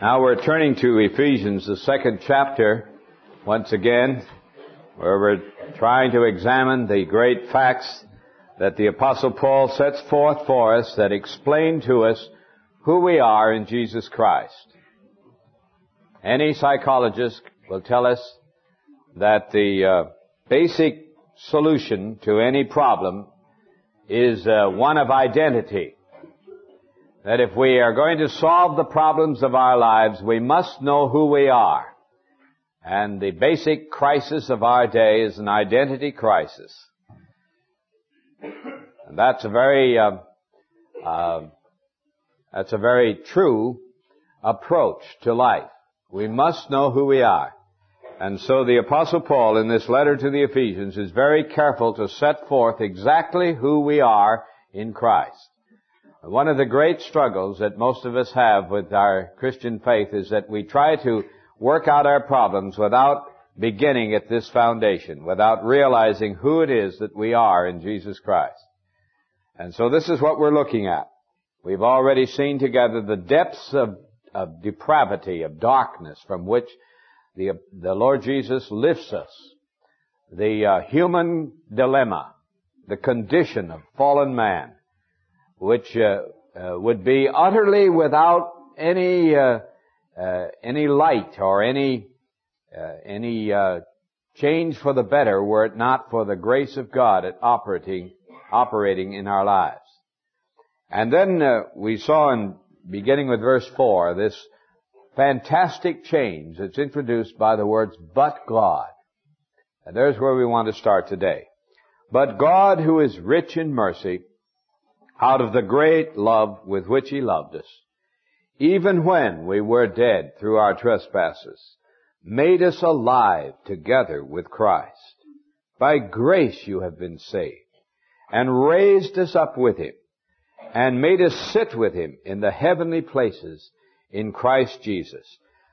Now we're turning to Ephesians, the second chapter, once again, where we're trying to examine the great facts that the Apostle Paul sets forth for us that explain to us who we are in Jesus Christ. Any psychologist will tell us that the basic solution to any problem is one of identity. That if we are going to solve the problems of our lives, we must know who we are. And the basic crisis of our day is an identity crisis. And that's a very true approach to life. We must know who we are. And so the Apostle Paul in this letter to the Ephesians is very careful to set forth exactly who we are in Christ. One of the great struggles that most of us have with our Christian faith is that we try to work out our problems without beginning at this foundation, without realizing who it is that we are in Jesus Christ. And so this is what we're looking at. We've already seen together the depths of depravity, of darkness from which the Lord Jesus lifts us, the human dilemma, the condition of fallen man, which would be utterly without any light or any change for the better were it not for the grace of God at operating in our lives. And then we saw beginning with verse 4, this fantastic change that's introduced by the words, but God. And there's where we want to start today. But God, who is rich in mercy, out of the great love with which He loved us, even when we were dead through our trespasses, made us alive together with Christ. By grace you have been saved, and raised us up with Him, and made us sit with Him in the heavenly places in Christ Jesus.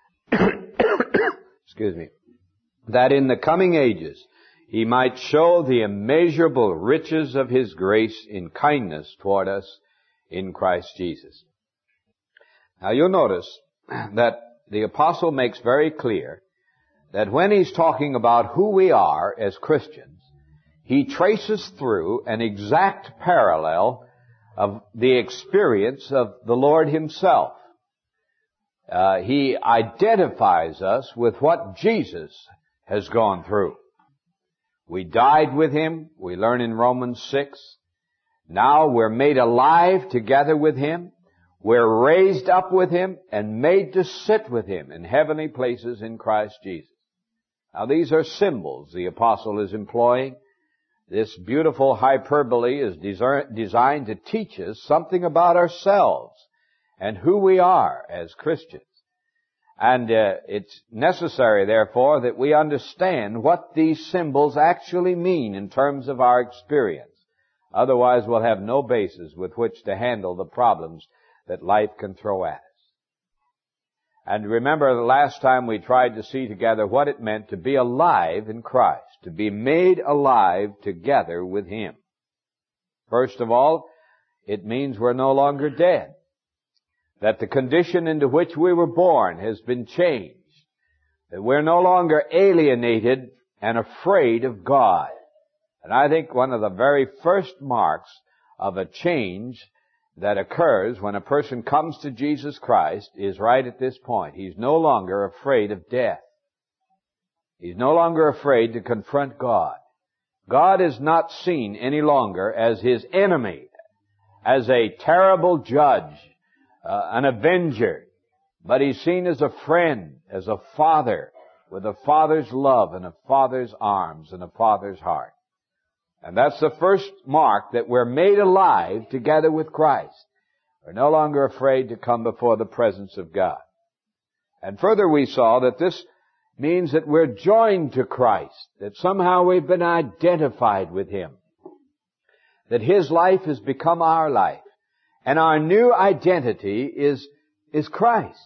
Excuse me. That in the coming ages He might show the immeasurable riches of His grace in kindness toward us in Christ Jesus. Now you'll notice that the apostle makes very clear that when he's talking about who we are as Christians, he traces through an exact parallel of the experience of the Lord Himself. He identifies us with what Jesus has gone through. We died with Him, we learn in Romans 6. Now we're made alive together with Him. We're raised up with Him and made to sit with Him in heavenly places in Christ Jesus. Now these are symbols the apostle is employing. This beautiful hyperbole is designed to teach us something about ourselves and who we are as Christians. And it's necessary, therefore, that we understand what these symbols actually mean in terms of our experience. Otherwise, we'll have no basis with which to handle the problems that life can throw at us. And remember, the last time we tried to see together what it meant to be alive in Christ, to be made alive together with Him. First of all, it means we're no longer dead. That the condition into which we were born has been changed. That we're no longer alienated and afraid of God. And I think one of the very first marks of a change that occurs when a person comes to Jesus Christ is right at this point. He's no longer afraid of death. He's no longer afraid to confront God. God is not seen any longer as his enemy, as a terrible judge, an avenger, but He's seen as a friend, as a father, with a father's love and a father's arms and a father's heart. And that's the first mark that we're made alive together with Christ. We're no longer afraid to come before the presence of God. And further we saw that this means that we're joined to Christ, that somehow we've been identified with Him, that His life has become our life. And our new identity is Christ.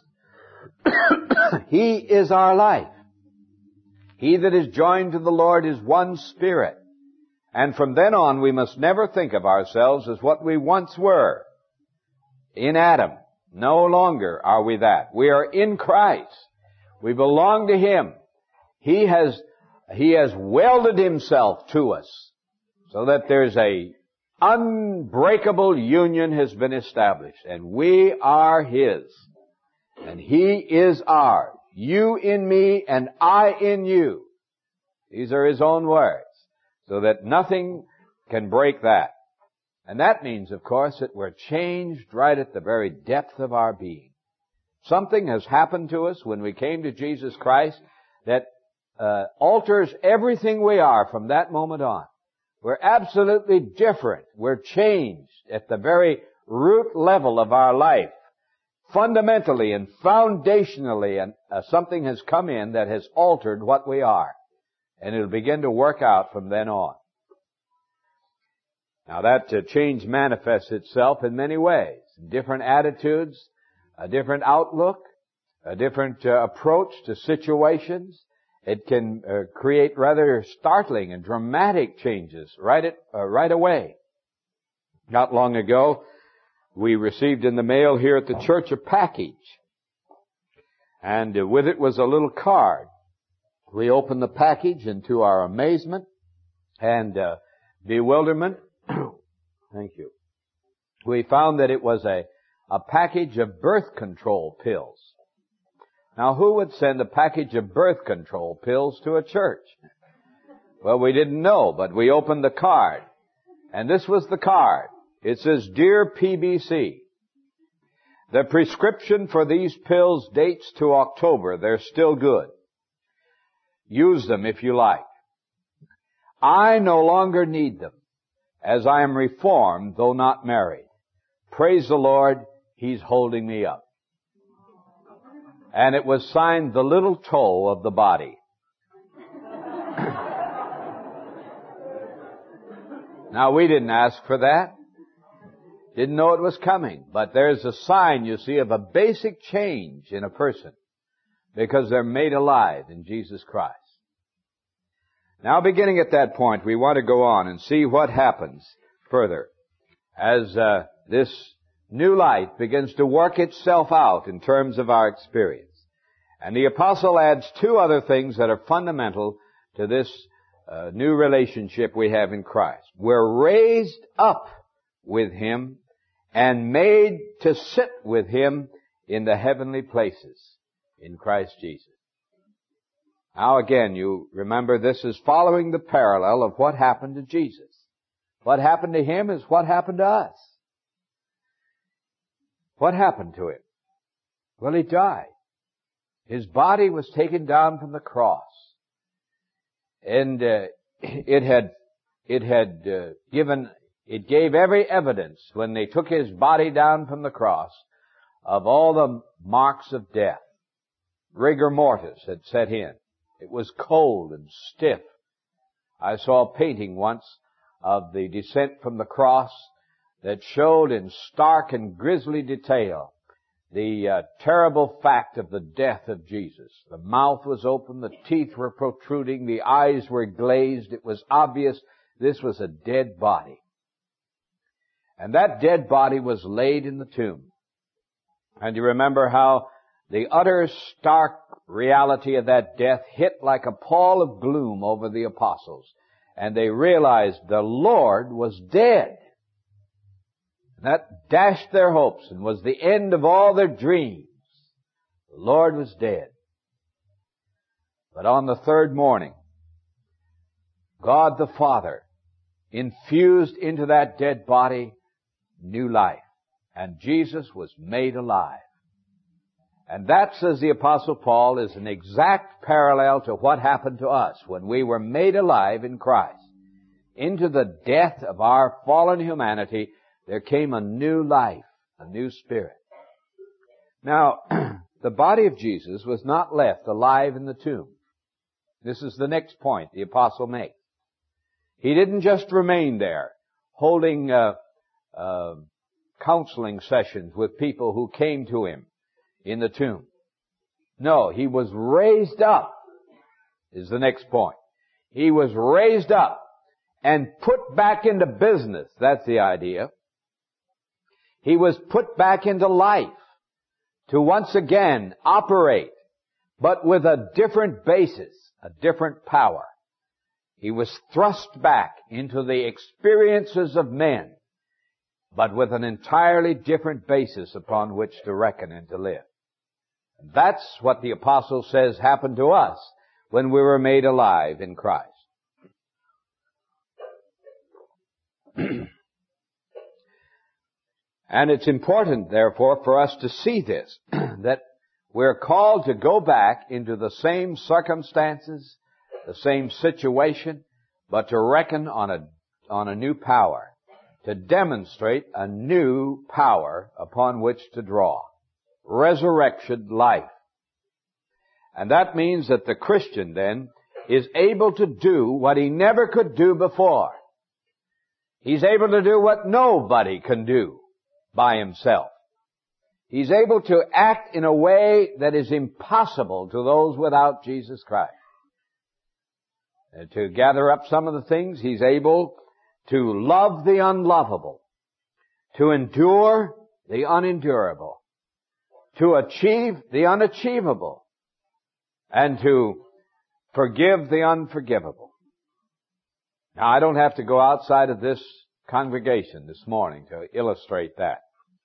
He is our life. He that is joined to the Lord is one spirit. And from then on, we must never think of ourselves as what we once were in Adam. No longer are we that. We are in Christ. We belong to Him. He has welded Himself to us so that there's a unbreakable union has been established. And we are His. And He is ours. You in me and I in you. These are His own words. So that nothing can break that. And that means, of course, that we're changed right at the very depth of our being. Something has happened to us when we came to Jesus Christ that alters everything we are from that moment on. We're absolutely different. We're changed at the very root level of our life. Fundamentally and foundationally, and something has come in that has altered what we are. And it'll begin to work out from then on. Now that change manifests itself in many ways. Different attitudes, a different outlook, a different approach to situations. It can create rather startling and dramatic changes right away. Not long ago, we received in the mail here at the church a package. And with it was a little card. We opened the package, and to our amazement and bewilderment, thank you, we found that it was a package of birth control pills. Now, who would send a package of birth control pills to a church? Well, we didn't know, but we opened the card. And this was the card. It says, Dear PBC, the prescription for these pills dates to October. They're still good. Use them if you like. I no longer need them, as I am reformed, though not married. Praise the Lord, He's holding me up. And it was signed the little toe of the body. Now, we didn't ask for that. Didn't know it was coming. But there's a sign, you see, of a basic change in a person because they're made alive in Jesus Christ. Now, beginning at that point, we want to go on and see what happens further as this new life begins to work itself out in terms of our experience. And the apostle adds two other things that are fundamental to this new relationship we have in Christ. We're raised up with Him and made to sit with Him in the heavenly places in Christ Jesus. Now again, you remember this is following the parallel of what happened to Jesus. What happened to Him is what happened to us. What happened to Him? Well, He died. His body was taken down from the cross. And it gave every evidence when they took His body down from the cross of all the marks of death. Rigor mortis had set in. It was cold and stiff. I saw a painting once of the descent from the cross that showed in stark and grisly detail the terrible fact of the death of Jesus. The mouth was open, the teeth were protruding, the eyes were glazed. It was obvious this was a dead body. And that dead body was laid in the tomb. And you remember how the utter stark reality of that death hit like a pall of gloom over the apostles. And they realized the Lord was dead. That dashed their hopes and was the end of all their dreams. The Lord was dead. But on the third morning, God the Father infused into that dead body new life. And Jesus was made alive. And that, says the Apostle Paul, is an exact parallel to what happened to us when we were made alive in Christ. Into the death of our fallen humanity, there came a new life, a new spirit. Now, the body of Jesus was not left alive in the tomb. This is the next point the apostle makes. He didn't just remain there, holding counseling sessions with people who came to him in the tomb. No, he was raised up, is the next point. He was raised up and put back into business. That's the idea. He was put back into life. to once again operate, but with a different basis, a different power. He was thrust back into the experiences of men, but with an entirely different basis upon which to reckon and to live. That's what the apostle says happened to us when we were made alive in Christ. And it's important, therefore, for us to see this, that we're called to go back into the same circumstances, the same situation, but to reckon on a new power, to demonstrate a new power upon which to draw. Resurrection life. And that means that the Christian then is able to do what he never could do before. He's able to do what nobody can do by himself. He's able to act in a way that is impossible to those without Jesus Christ. To gather up some of the things, he's able to love the unlovable, to endure the unendurable, to achieve the unachievable, and to forgive the unforgivable. Now, I don't have to go outside of this congregation this morning to illustrate that.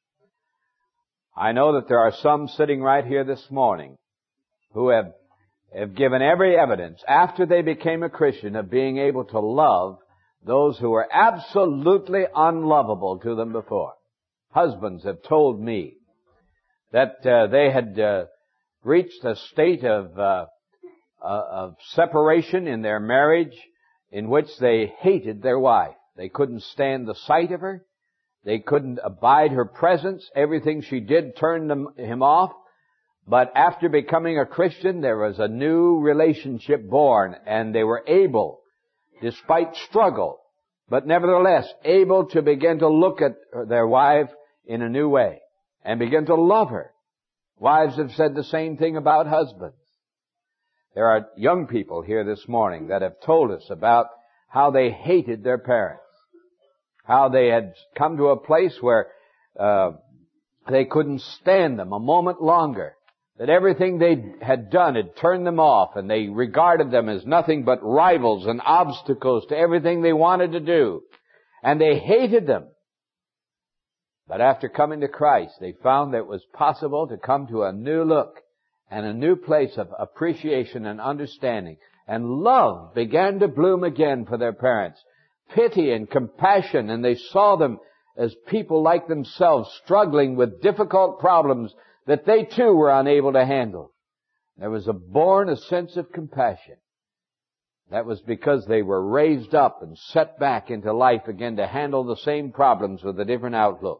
I know that there are some sitting right here this morning who have given every evidence after they became a Christian of being able to love those who were absolutely unlovable to them before. Husbands have told me that they had reached a state of separation in their marriage in which they hated their wife. They couldn't stand the sight of her. They couldn't abide her presence. Everything she did turned him off. But after becoming a Christian, there was a new relationship born, and they were able, despite struggle, but nevertheless able to begin to look at their wife in a new way and begin to love her. Wives have said the same thing about husbands. There are young people here this morning that have told us about how they hated their parents, how they had come to a place where they couldn't stand them a moment longer, that everything they had done had turned them off, and they regarded them as nothing but rivals and obstacles to everything they wanted to do. And they hated them. But after coming to Christ, they found that it was possible to come to a new look and a new place of appreciation and understanding. And love began to bloom again for their parents. Pity and compassion, and they saw them as people like themselves struggling with difficult problems that they too were unable to handle. There was born a sense of compassion. That was because they were raised up and set back into life again to handle the same problems with a different outlook.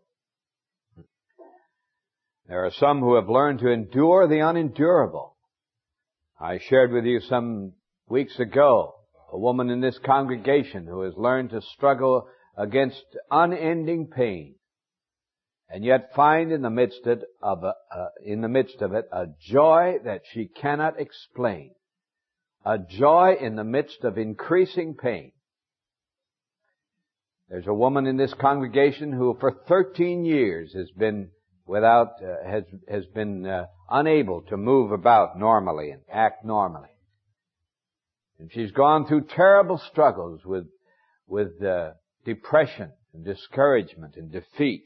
There are some who have learned to endure the unendurable. I shared with you some weeks ago a woman in this congregation who has learned to struggle against unending pain, and yet find in the midst of it a joy that she cannot explain, a joy in the midst of increasing pain. There's a woman in this congregation who for 13 years has been unable to move about normally and act normally. And she's gone through terrible struggles with depression and discouragement and defeat.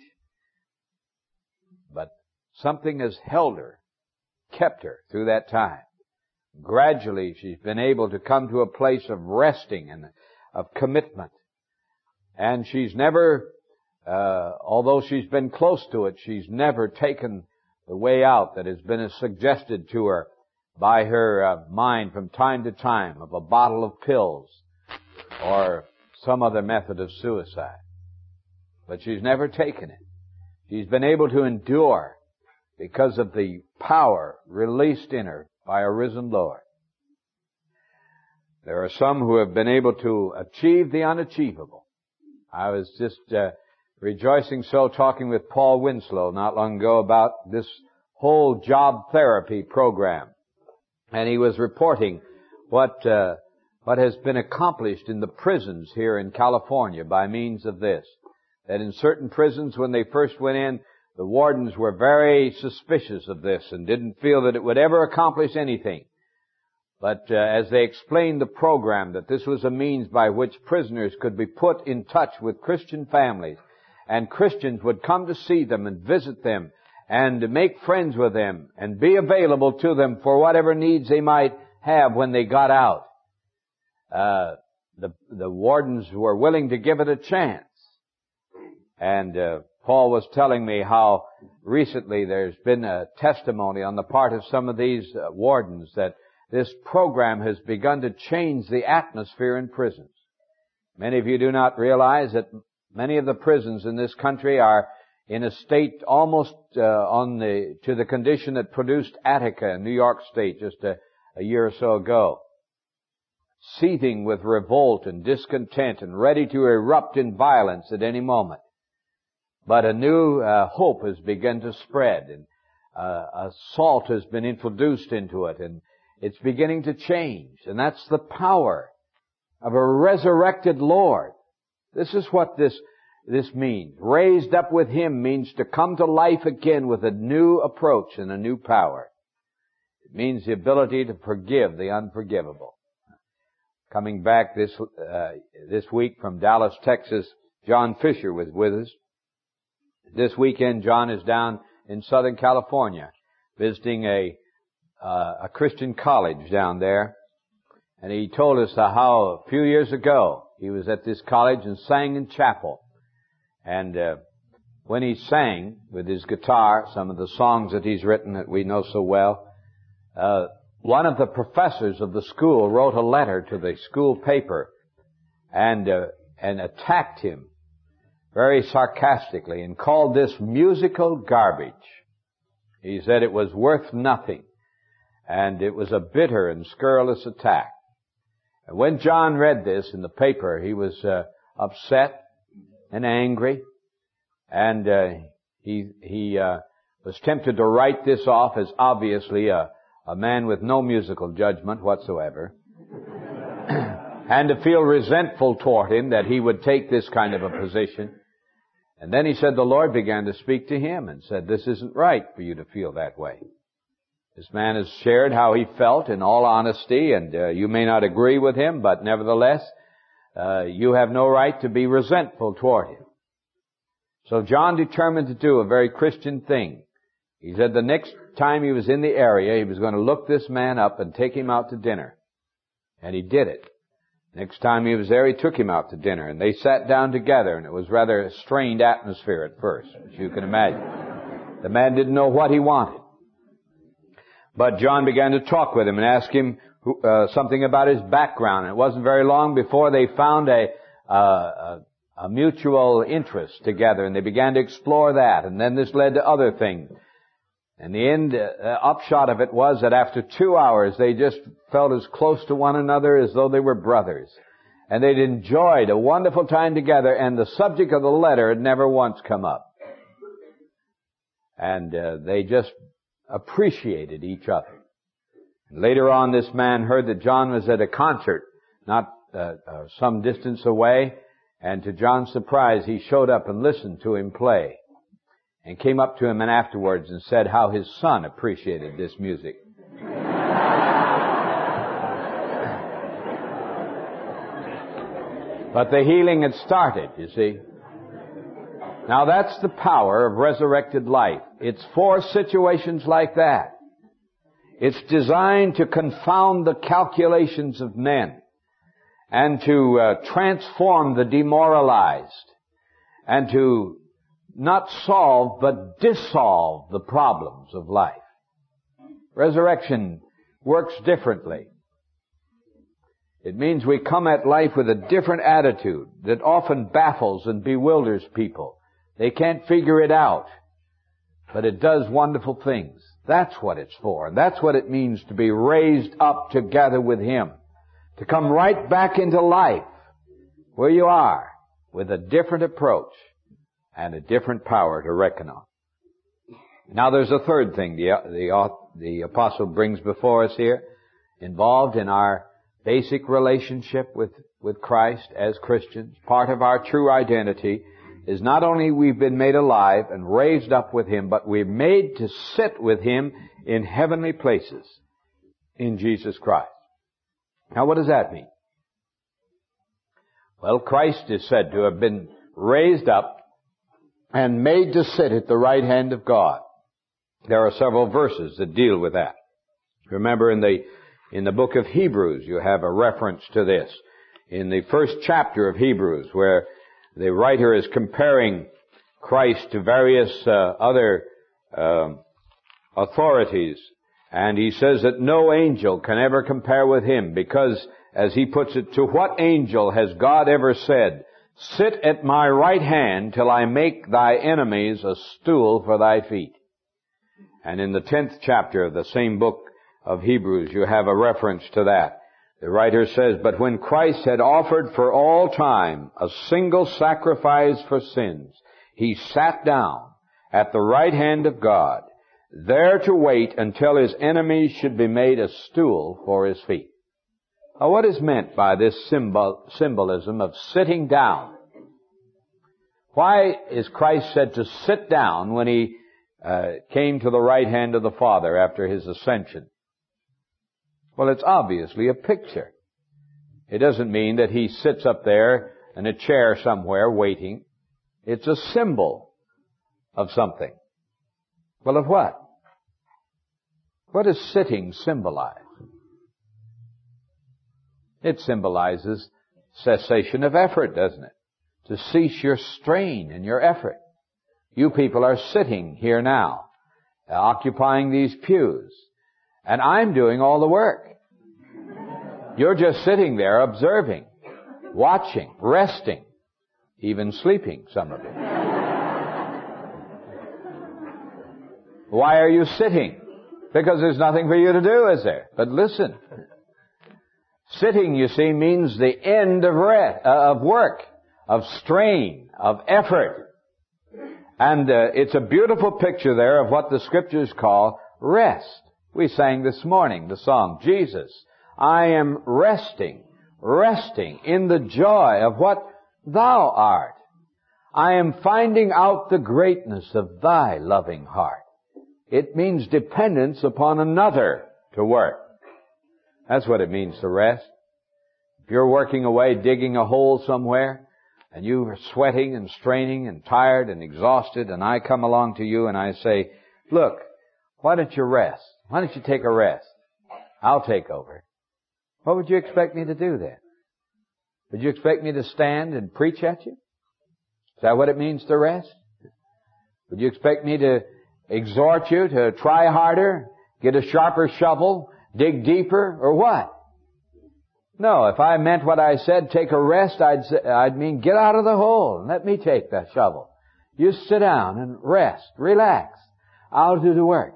But something has held her, kept her through that time. Gradually, she's been able to come to a place of resting and of commitment. And she's never, although she's been close to it, she's never taken the way out that has been suggested to her by her mind from time to time of a bottle of pills or some other method of suicide. But she's never taken it. She's been able to endure because of the power released in her by a risen Lord. There are some who have been able to achieve the unachievable. I was just rejoicing so talking with Paul Winslow not long ago about this whole job therapy program. And he was reporting what has been accomplished in the prisons here in California by means of this. That in certain prisons, when they first went in, the wardens were very suspicious of this and didn't feel that it would ever accomplish anything. But as they explained the program, that this was a means by which prisoners could be put in touch with Christian families, and Christians would come to see them and visit them and make friends with them and be available to them for whatever needs they might have when they got out. The wardens were willing to give it a chance. And Paul was telling me how recently there's been a testimony on the part of some of these wardens that this program has begun to change the atmosphere in prisons. Many of you do not realize that many of the prisons in this country are in a state almost to the condition that produced Attica in New York State just a year or so ago. Seething with revolt and discontent and ready to erupt in violence at any moment. But a new hope has begun to spread, and a salt has been introduced into it, and it's beginning to change. And that's the power of a resurrected Lord. This is what this means. Raised up with Him means to come to life again with a new approach and a new power. It means the ability to forgive the unforgivable. Coming back this week from Dallas, Texas, John Fisher was with us. This weekend, John is down in Southern California visiting a Christian college down there. And he told us how a few years ago he was at this college and sang in chapel. And when he sang with his guitar some of the songs that he's written that we know so well, one of the professors of the school wrote a letter to the school paper and attacked him very sarcastically and called this musical garbage. He said it was worth nothing, and it was a bitter and scurrilous attack. And when John read this in the paper, he was upset and angry, and he was tempted to write this off as obviously a man with no musical judgment whatsoever, and to feel resentful toward him that he would take this kind of a position. And then he said the Lord began to speak to him and said, this isn't right for you to feel that way. This man has shared how he felt in all honesty, and you may not agree with him, but nevertheless, you have no right to be resentful toward him. So John determined to do a very Christian thing. He said the next time he was in the area, he was going to look this man up and take him out to dinner. And he did it. Next time he was there, he took him out to dinner, and they sat down together, and it was rather a strained atmosphere at first, as you can imagine. The man didn't know what he wanted. But John began to talk with him and ask him something about his background. And it wasn't very long before they found a mutual interest together, and they began to explore that, and then this led to other things. And the end upshot of it was that after 2 hours, they just felt as close to one another as though they were brothers. And they'd enjoyed a wonderful time together, and the subject of the letter had never once come up. And they just appreciated each other. And later on, this man heard that John was at a concert, not some distance away, and to John's surprise, he showed up and listened to him play. And came up to him and afterwards and said how his son appreciated this music. But the healing had started, you see. Now that's the power of resurrected life. It's for situations like that. It's designed to confound the calculations of men and to transform the demoralized and to not solve, but dissolve the problems of life. Resurrection works differently. It means we come at life with a different attitude that often baffles and bewilders people. They can't figure it out, but it does wonderful things. That's what it's for. And that's what it means to be raised up together with Him. To come right back into life where you are with a different approach and a different power to reckon on. Now there's a third thing the apostle brings before us here, involved in our basic relationship with Christ as Christians. Part of our true identity is not only we've been made alive and raised up with Him, but we're made to sit with Him in heavenly places in Jesus Christ. Now what does that mean? Well, Christ is said to have been raised up and made to sit at the right hand of God. There are several verses that deal with that. Remember in the book of Hebrews, you have a reference to this. In the first chapter of Hebrews, where the writer is comparing Christ to various other authorities, and he says that no angel can ever compare with Him, because, as he puts it, to what angel has God ever said, "Sit at my right hand till I make thy enemies a stool for thy feet"? And in the 10th chapter of the same book of Hebrews, you have a reference to that. The writer says, "But when Christ had offered for all time a single sacrifice for sins, He sat down at the right hand of God, there to wait until His enemies should be made a stool for His feet." Now, what is meant by this symbolism of sitting down? Why is Christ said to sit down when He came to the right hand of the Father after His ascension? Well, it's obviously a picture. It doesn't mean that He sits up there in a chair somewhere waiting. It's a symbol of something. Well, of what? What does sitting symbolize? It symbolizes cessation of effort, doesn't it? To cease your strain and your effort. You people are sitting here now, occupying these pews, and I'm doing all the work. You're just sitting there observing, watching, resting, even sleeping, some of you. Why are you sitting? Because there's nothing for you to do, is there? But listen. Sitting, you see, means the end of work, of strain, of effort. And it's a beautiful picture there of what the Scriptures call rest. We sang this morning the song, "Jesus, I am resting in the joy of what Thou art. I am finding out the greatness of Thy loving heart." It means dependence upon another to work. That's what it means to rest. If you're working away, digging a hole somewhere, and you are sweating and straining and tired and exhausted, and I come along to you and I say, "Look, why don't you rest? Why don't you take a rest? I'll take over." What would you expect me to do then? Would you expect me to stand and preach at you? Is that what it means to rest? Would you expect me to exhort you to try harder, get a sharper shovel, dig deeper, or what? No, if I meant what I said, take a rest, I'd mean get out of the hole and let me take that shovel. You sit down and rest, relax. I'll do the work.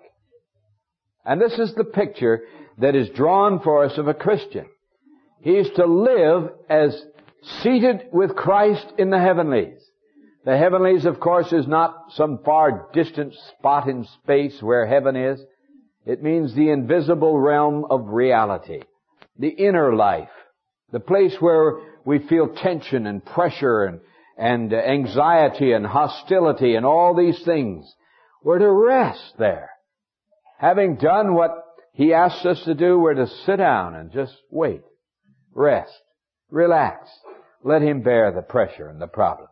And this is the picture that is drawn for us of a Christian. He is to live as seated with Christ in the heavenlies. The heavenlies, of course, is not some far distant spot in space where heaven is. It means the invisible realm of reality, the inner life, the place where we feel tension and pressure and anxiety and hostility and all these things. We're to rest there. Having done what He asks us to do, we're to sit down and just wait, rest, relax, let Him bear the pressure and the problem.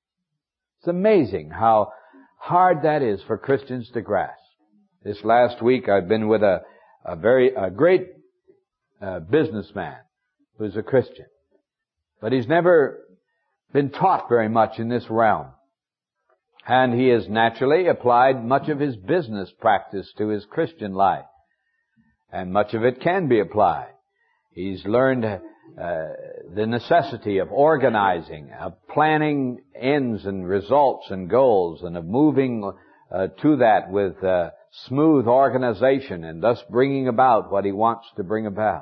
It's amazing how hard that is for Christians to grasp. This last week I've been with a great businessman who's a Christian. But he's never been taught very much in this realm. And he has naturally applied much of his business practice to his Christian life. And much of it can be applied. He's learned the necessity of organizing, of planning ends and results and goals, and of moving to that with smooth organization, and thus bringing about what he wants to bring about.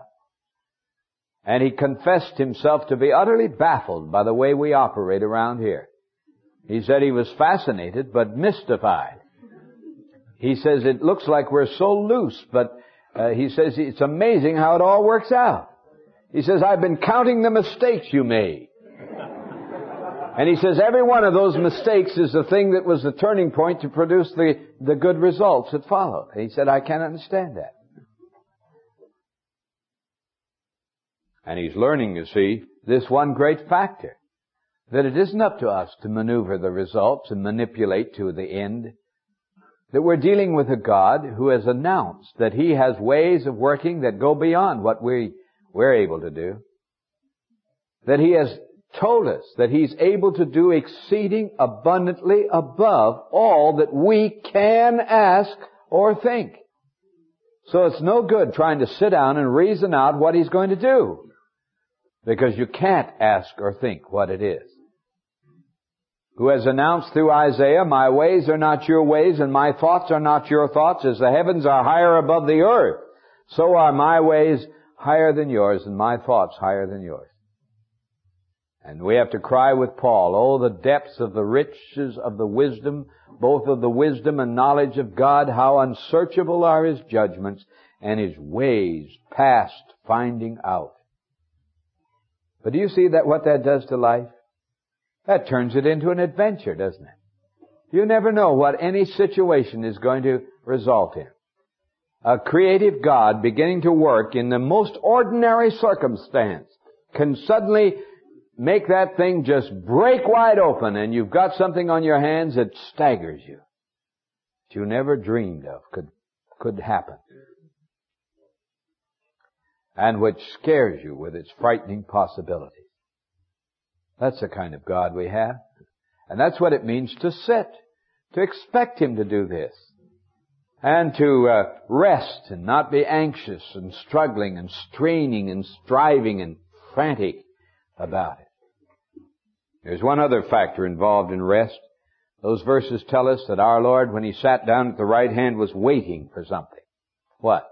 And he confessed himself to be utterly baffled by the way we operate around here. He said he was fascinated but mystified. He says it looks like we're so loose, but he says it's amazing how it all works out. He says, I've been counting the mistakes you made. And he says every one of those mistakes is the thing that was the turning point to produce the good results that followed. And he said, I can't understand that. And he's learning, you see, this one great factor, that it isn't up to us to maneuver the results and manipulate to the end. That we're dealing with a God who has announced that He has ways of working that go beyond what we're able to do. That He has told us that He's able to do exceeding abundantly above all that we can ask or think. So it's no good trying to sit down and reason out what He's going to do, because you can't ask or think what it is. Who has announced through Isaiah, my ways are not your ways and my thoughts are not your thoughts. As the heavens are higher above the earth, so are my ways higher than yours and my thoughts higher than yours. And we have to cry with Paul, oh, the depths of the riches of the wisdom, both of the wisdom and knowledge of God, how unsearchable are His judgments and His ways past finding out. But do you see that what that does to life? That turns it into an adventure, doesn't it? You never know what any situation is going to result in. A creative God beginning to work in the most ordinary circumstance can suddenly make that thing just break wide open, and you've got something on your hands that staggers you, that you never dreamed of could happen, and which scares you with its frightening possibilities. That's the kind of God we have. And that's what it means to sit, to expect Him to do this, and to rest and not be anxious and struggling and straining and striving and frantic about it. There's one other factor involved in rest. Those verses tell us that our Lord, when He sat down at the right hand, was waiting for something. What?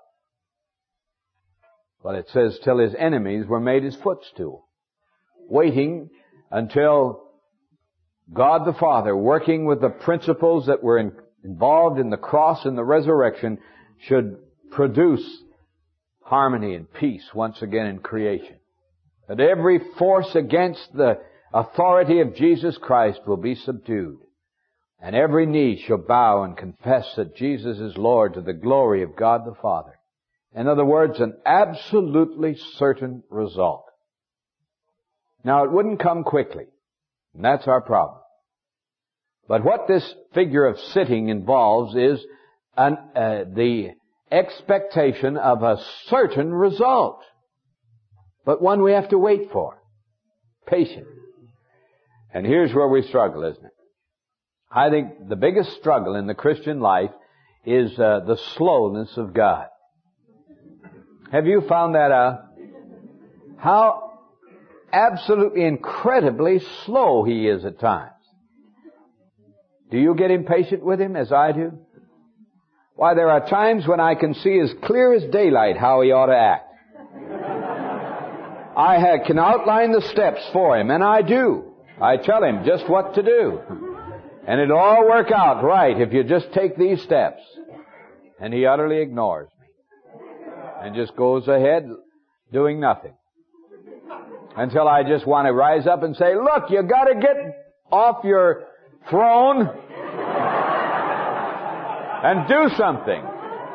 Well, it says, till His enemies were made His footstool. Waiting until God the Father, working with the principles that were involved in the cross and the resurrection, should produce harmony and peace once again in creation. That every force against the authority of Jesus Christ will be subdued, and every knee shall bow and confess that Jesus is Lord to the glory of God the Father. In other words, an absolutely certain result. Now, it wouldn't come quickly, and that's our problem. But what this figure of sitting involves is the expectation of a certain result, but one we have to wait for. Patient. And here's where we struggle, isn't it? I think the biggest struggle in the Christian life is the slowness of God. Have you found that out? How absolutely incredibly slow He is at times. Do you get impatient with Him as I do? Why, there are times when I can see as clear as daylight how He ought to act. I can outline the steps for Him, and I do. I tell Him just what to do. And it'll all work out right if you just take these steps. And He utterly ignores me. And just goes ahead doing nothing. Until I just want to rise up and say, look, you got to get off your throne and do something.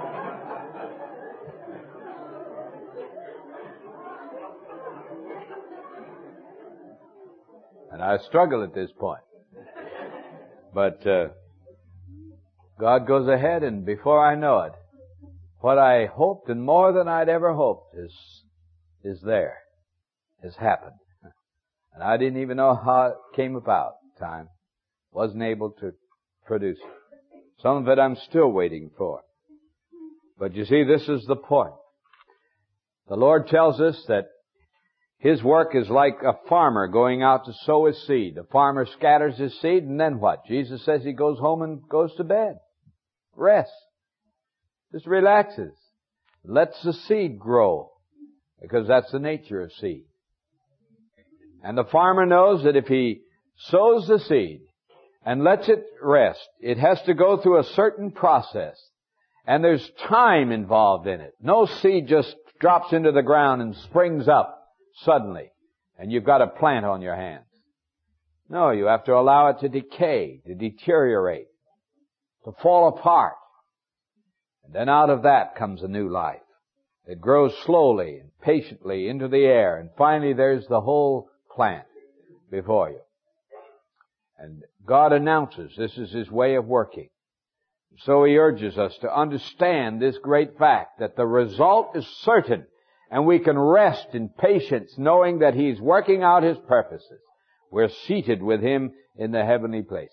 And I struggle at this point. But God goes ahead, and before I know it, what I hoped and more than I'd ever hoped is there. Has happened. And I didn't even know how it came about at the time. Wasn't able to produce it. Some of it I'm still waiting for. But you see, this is the point. The Lord tells us that His work is like a farmer going out to sow his seed. The farmer scatters his seed, and then what? Jesus says he goes home and goes to bed. Rests. Just relaxes. Lets the seed grow. Because that's the nature of seed. And the farmer knows that if he sows the seed and lets it rest, it has to go through a certain process. And there's time involved in it. No seed just drops into the ground and springs up suddenly, and you've got a plant on your hands. No, you have to allow it to decay, to deteriorate, to fall apart. And then out of that comes a new life. It grows slowly and patiently into the air, and finally there's the whole plant before you. And God announces this is His way of working. So He urges us to understand this great fact that the result is certain, and we can rest in patience knowing that He's working out His purposes. We're seated with Him in the heavenly place.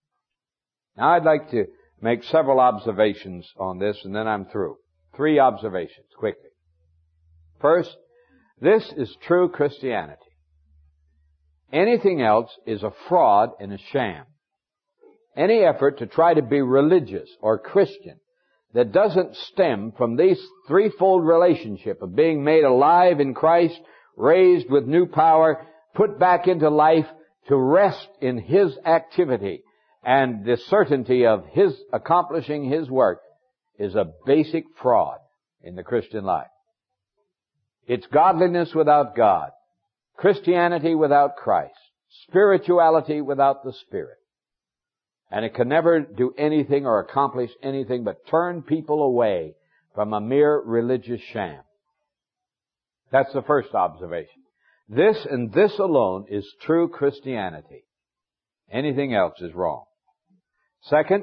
Now I'd like to make several observations on this, and then I'm through. 3 observations, quickly. First, this is true Christianity. Anything else is a fraud and a sham. Any effort to try to be religious or Christian that doesn't stem from this threefold relationship of being made alive in Christ, raised with new power, put back into life to rest in His activity and the certainty of His accomplishing His work is a basic fraud in the Christian life. It's godliness without God, Christianity without Christ, spirituality without the Spirit. And it can never do anything or accomplish anything but turn people away from a mere religious sham. That's the first observation. This and this alone is true Christianity. Anything else is wrong. Second,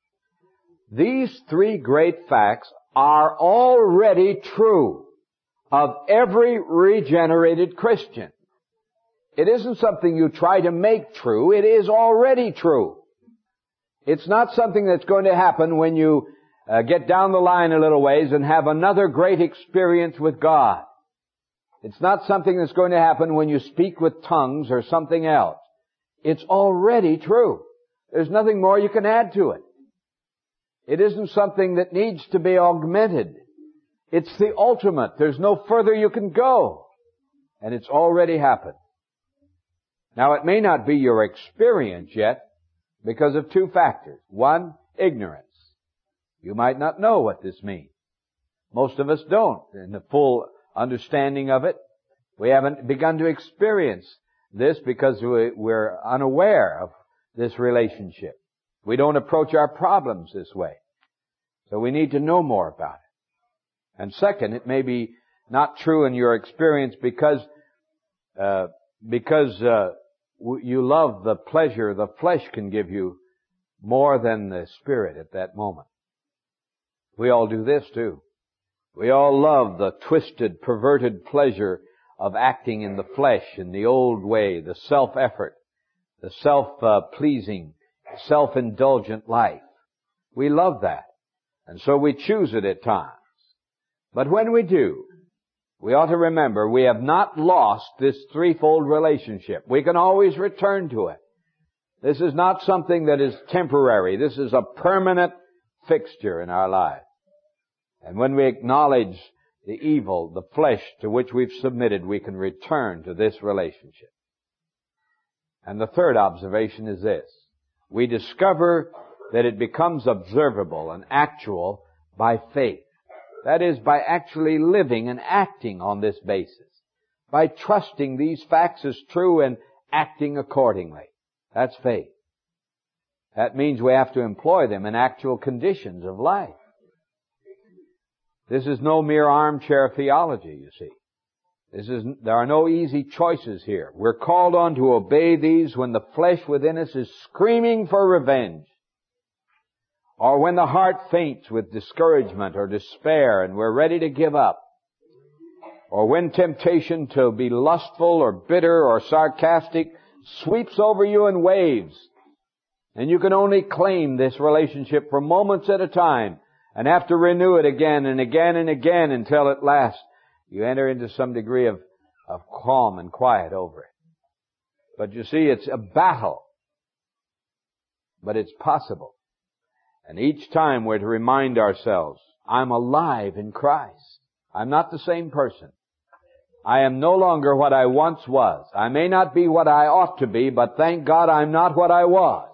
these 3 great facts are already true of every regenerated Christian. It isn't something you try to make true. It is already true. It's not something that's going to happen when you get down the line a little ways and have another great experience with God. It's not something that's going to happen when you speak with tongues or something else. It's already true. There's nothing more you can add to it. It isn't something that needs to be augmented. It's the ultimate. There's no further you can go. And it's already happened. Now, it may not be your experience yet because of 2 factors. 1, ignorance. You might not know what this means. Most of us don't in the full understanding of it. We haven't begun to experience this because we're unaware of this relationship. We don't approach our problems this way. So we need to know more about it. And second, it may be not true in your experience because you love the pleasure the flesh can give you more than the Spirit at that moment. We all do this too. We all love the twisted, perverted pleasure of acting in the flesh in the old way, the self-effort, the self-pleasing, self-indulgent life. We love that. And so we choose it at times. But when we do, we ought to remember we have not lost this threefold relationship. We can always return to it. This is not something that is temporary. This is a permanent fixture in our lives. And when we acknowledge the evil, the flesh to which we've submitted, we can return to this relationship. And the third observation is this. We discover that it becomes observable and actual by faith. That is, by actually living and acting on this basis. By trusting these facts as true and acting accordingly. That's faith. That means we have to employ them in actual conditions of life. This is no mere armchair theology, you see. There are no easy choices here. We're called on to obey these when the flesh within us is screaming for revenge. Or when the heart faints with discouragement or despair and we're ready to give up. Or when temptation to be lustful or bitter or sarcastic sweeps over you in waves. And you can only claim this relationship for moments at a time and have to renew it again and again and again until at last you enter into some degree of calm and quiet over it. But you see, it's a battle. But it's possible. And each time we're to remind ourselves, I'm alive in Christ. I'm not the same person. I am no longer what I once was. I may not be what I ought to be, but thank God I'm not what I was.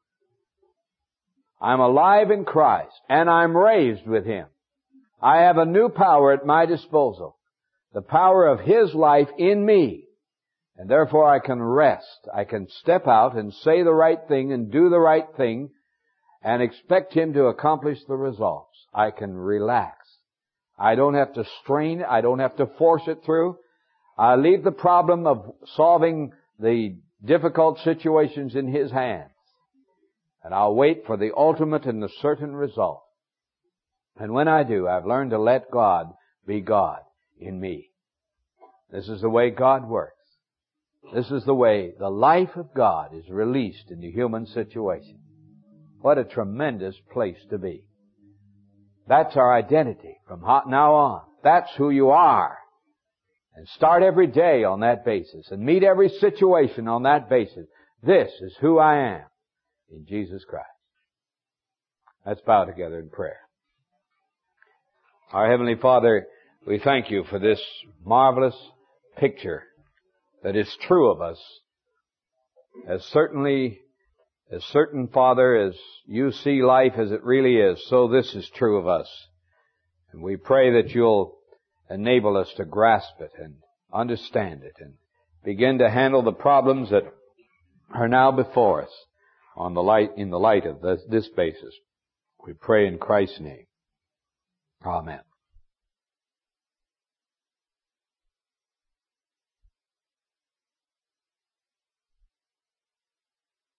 I'm alive in Christ, and I'm raised with Him. I have a new power at my disposal. The power of His life in me. And therefore I can rest. I can step out and say the right thing and do the right thing and expect Him to accomplish the results. I can relax. I don't have to strain. I don't have to force it through. I leave the problem of solving the difficult situations in His hands. And I'll wait for the ultimate and the certain result. And when I do, I've learned to let God be God in me. This is the way God works. This is the way the life of God is released in the human situation. What a tremendous place to be. That's our identity from now on. That's who you are. And start every day on that basis and meet every situation on that basis. This is who I am in Jesus Christ. Let's bow together in prayer. Our Heavenly Father, we thank You for this marvelous picture that is true of us. As certain, Father, as You see life as it really is, so this is true of us. And we pray that You'll enable us to grasp it and understand it and begin to handle the problems that are now before us in the light of this basis. We pray in Christ's name. Amen.